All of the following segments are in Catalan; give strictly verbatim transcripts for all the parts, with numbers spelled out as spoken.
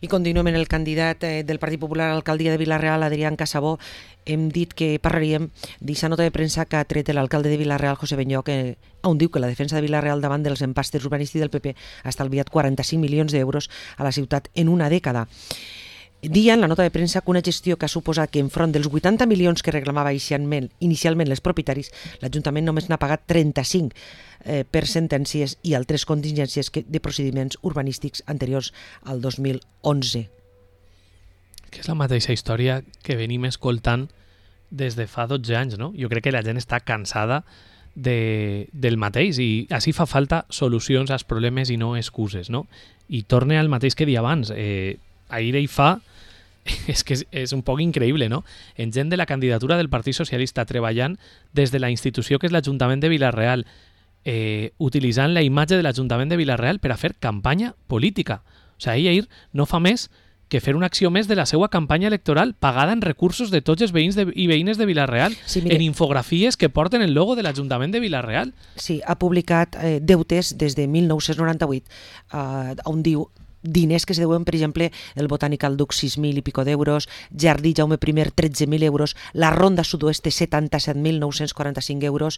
I continuem en el candidat del Partit Popular a l'alcaldia de Vila-real, Adrián Casabó. Hem dit que parlaríem d'aquesta nota de premsa que ha tret l'alcalde de Vila-real, José Benlloch, on diu que la defensa de Vila-real davant dels empastes urbanístics del P P ha estalviat quaranta-cinc milions d'euros a la ciutat en una dècada. Dia en la nota de premsa que una gestió que ha suposat que enfront dels vuitanta milions que reclamava inicialment, inicialment les propietaris, l'Ajuntament només n'ha pagat trenta-cinc eh, per sentències i altres contingències que, de procediments urbanístics anteriors al dos mil onze. Que és la mateixa història que venim escoltant des de fa dotze anys, no? Jo crec que la gent està cansada de, del mateix i així fa falta solucions als problemes i no excuses, no? I torne al mateix que dia abans. Eh, ahir ell fa... És que és, és un poc increïble, no? En gent de la candidatura del Partit Socialista treballant des de la institució que és l'Ajuntament de Vila-real, eh, utilitzant la imatge de l'Ajuntament de Vila-real per a fer campanya política. O sigui, ell ahir no fa més que fer una acció més de la seva campanya electoral pagada en recursos de tots els veïns de, i veïnes de Vila-real, sí, mire, en infografies que porten el logo de l'Ajuntament de Vila-real. Sí, ha publicat eh, deutes des de mil nou-cents noranta-vuit, eh, on diu diners que es deuen, per exemple, el Botànic al Duc sis mil i pico d'euros, Jardí Jaume I tretze mil euros, la Ronda Sud-oeste setanta-set mil nou-cents quaranta-cinc euros.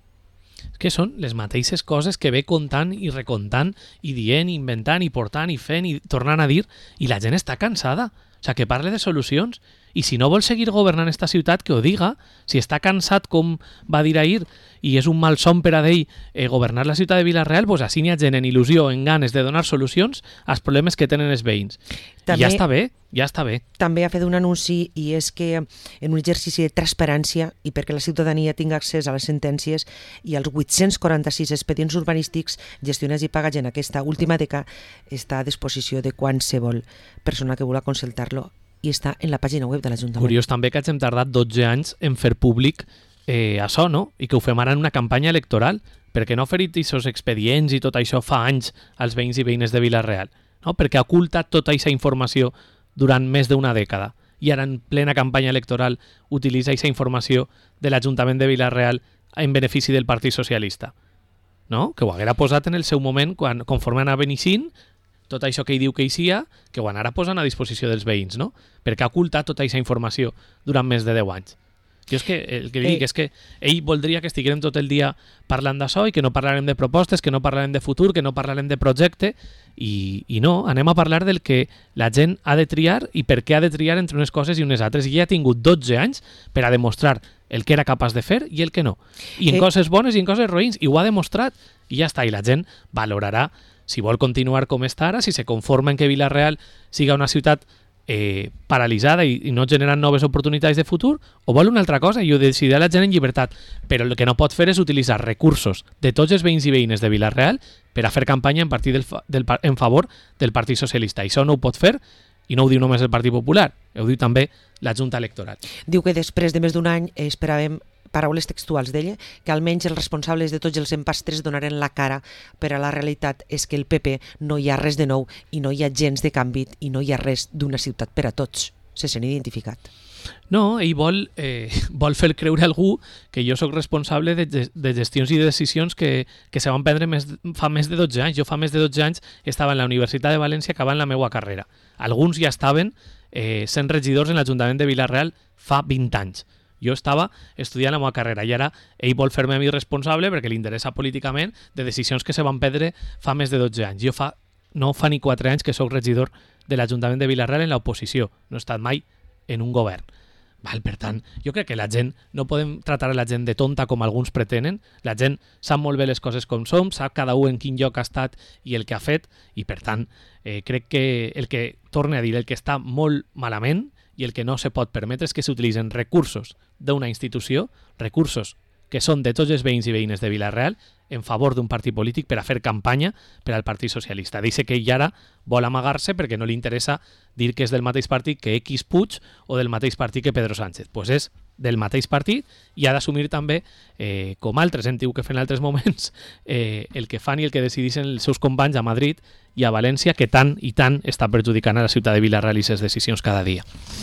Que són les mateixes coses que ve contant i recontant i dient, inventant i portant i fent i tornant a dir, i la gent està cansada. O sigui, que parle de solucions. I si no vol seguir governant esta ciutat, que ho diga. Si està cansat, com va dir ahir, i és un malson per a d'ell eh, governar la ciutat de Vila-real, doncs així n'hi ha gent en il·lusió, en ganes de donar solucions als problemes que tenen els veïns. També, I ja està bé, ja està bé. També ha fet un anunci, i és que en un exercici de transparència i perquè la ciutadania tingui accés a les sentències i als vuit-cents quaranta-sis expedients urbanístics gestionats i pagats en aquesta última dècada, està a disposició de qualsevol persona que vulgui consultar-lo i està en la pàgina web de l'Ajuntament. Curiós també que hem tardat dotze anys en fer públic eh, això, no? I que ho fem ara en una campanya electoral, perquè no ha oferit aquests expedients i tot això fa anys als veïns i veïnes de Vila-real, no? Perquè ha ocultat tota aquesta informació durant més d'una dècada i ara en plena campanya electoral utilitza aquesta informació de l'Ajuntament de Vila-real en benefici del Partit Socialista, no? Que ho haguera posat en el seu moment quan, conforme anava iniciant, tot això que ell diu que hi sia, que ho anara posant a disposició dels veïns, no? Perquè ha ocultat tota aquesta informació durant més de deu anys. Jo és que el que li dic és que ell voldria que estiguem tot el dia parlant d'això i que no parlarem de propostes, que no parlarem de futur, que no parlarem de projecte, i, i no, anem a parlar del que la gent ha de triar i per què ha de triar entre unes coses i unes altres. I ella ha tingut dotze anys per a demostrar el que era capaç de fer i el que no. I en eh. coses bones i en coses roïns, i ho ha demostrat, i ja està, i la gent valorarà si vol continuar com està ara, si se conforma en que Vila-real siga una ciutat eh, paralitzada i, i no generant noves oportunitats de futur, o vol una altra cosa i ho decidirà la gent en llibertat. Però el que no pot fer és utilitzar recursos de tots els veïns i veïnes de Vila-real per a fer campanya en, partit del, del, en favor del Partit Socialista. I això no ho pot fer, i no ho diu només el Partit Popular, ho diu també la Junta Electoral. Diu que després de més d'un any esperàvem, paraules textuals d'ella, que almenys els responsables de tots els empastres donaren la cara, però la realitat és que el P P no hi ha res de nou i no hi ha gens de canvi i no hi ha res d'una ciutat per a tots. Se sent identificat. No, ell vol, eh, vol fer creure a algú que jo sóc responsable de, de gestions i de decisions que, que se van prendre més, fa més de dotze anys. Jo fa més de dotze anys estava en la Universitat de València acabant la meva carrera. Alguns ja estaven eh, sent regidors en l'Ajuntament de Vila-real fa vint anys. Jo estava estudiant la meva carrera i ara ell vol fer-me a mi responsable perquè li interessa políticament de decisions que se van prendre fa més de dotze anys. Jo fa, no fa ni quatre anys que sóc regidor de l'Ajuntament de Vila-real en l'oposició. No he estat mai en un govern. Val, per tant, jo crec que la gent, no podem tratar la gent de tonta com alguns pretenen. La gent sap molt bé les coses com som, sap cada un en quin lloc ha estat i el que ha fet, i per tant, eh, crec que el que, torne a dir, el que està molt malament i el que no se pot permetre és que s'utilitzen recursos d'una institució, recursos que són de tots els veïns i veïnes de Vila-real, en favor d'un partit polític per a fer campanya per al Partit Socialista. Dice que ell ara vol amagar-se perquè no li interessa dir que és del mateix partit que X Puig o del mateix partit que Pedro Sánchez. Pues és del mateix partit i ha d'assumir també, eh, com altres hem tingut que fer en altres moments, eh, el que fan i el que decideixen els seus companys a Madrid i a València, que tant i tant està perjudicant a la ciutat de Vila-real i les decisions cada dia.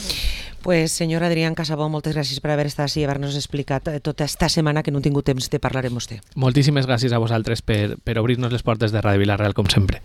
Pues, senyor Adrián Casabó, moltes gràcies per haver estat així i haver-nos explicat tota esta setmana que no he tingut temps de parlar amb vostè. Moltíssimes gràcies a vosaltres per, per obrir-nos les portes de Ràdio Vila-real, com sempre.